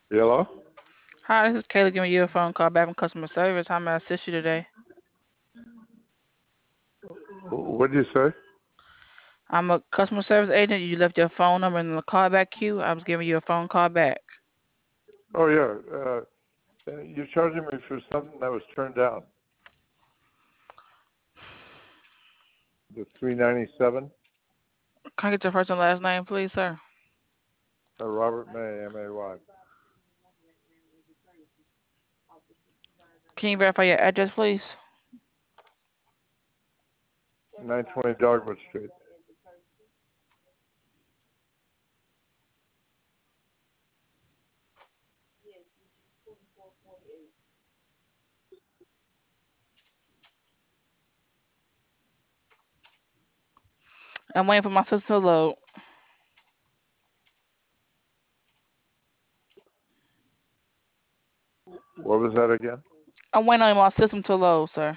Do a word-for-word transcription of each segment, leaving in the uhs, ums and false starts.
Hello? Hi, this is Kayla giving you a phone call back from customer service. How may I assist you today? What did you say? I'm a customer service agent. You left your phone number in the callback queue. I was giving you a phone call back. Oh, yeah. Uh, uh, you're charging me for something that was turned down. The three ninety-seven, Can I get your first and last name, please, sir? uh, Robert May, M A Y. Can you verify your address, please? nine twenty Dogwood Street. I'm waiting for my system to load. What was that again? I'm waiting on my system to load, sir.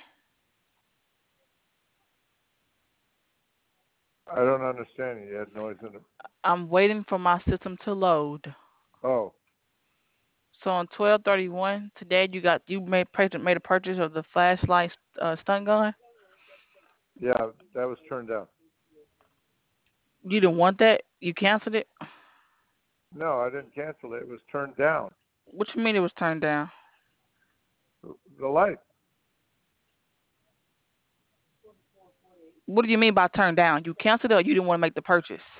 I don't understand you. You had noise in it. I'm waiting for my system to load. Oh, So on twelve thirty-one today, you got you made made a purchase of the flashlight uh, stun gun. yeah, that was turned down. You didn't want that. You canceled it. No, I didn't cancel it. It was turned down. What you mean it was turned down? The light. What do you mean by turned down? You canceled it or you didn't want to make the purchase?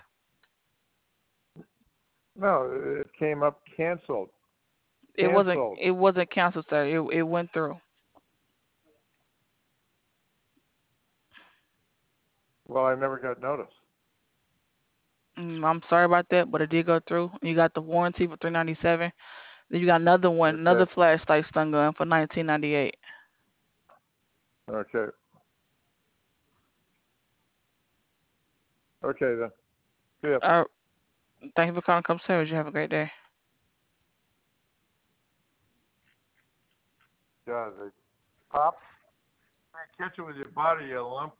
No, it came up canceled. It wasn't Canceled. it wasn't canceled, sir. It it went through. Well, I never got notice. Mm, I'm sorry about that, but it did go through. You got the warranty for three ninety-seven. Then you got another one, another Okay. flashlight stun gun for nineteen ninety-eight. Okay. Okay, then. Yeah. Uh, thank you for calling Customer Service. You have a great day. God, they pop. Catch it with your body, you lump.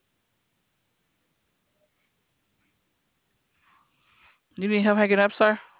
You need help hanging up, sir?